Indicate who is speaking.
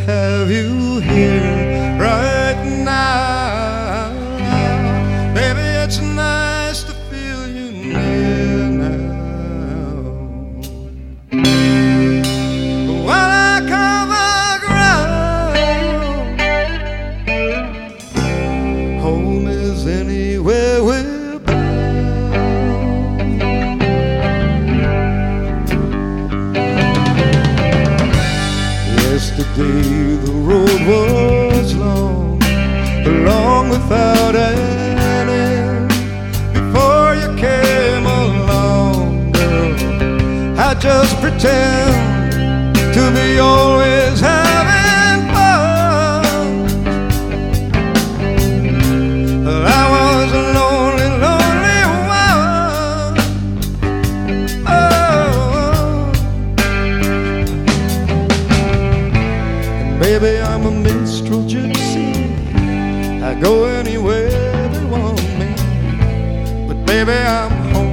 Speaker 1: have you here right now. Baby, it's nice to feel you near now. While I cover ground, home is anywhere we're bound. Yesterday the road was long, long without an end. Before you came along, girl, I just pretend to be always having fun. I was a lonely, lonely one. Oh, and baby, I'm a minstrel gypsy. I go anywhere they want me, but baby, I'm home.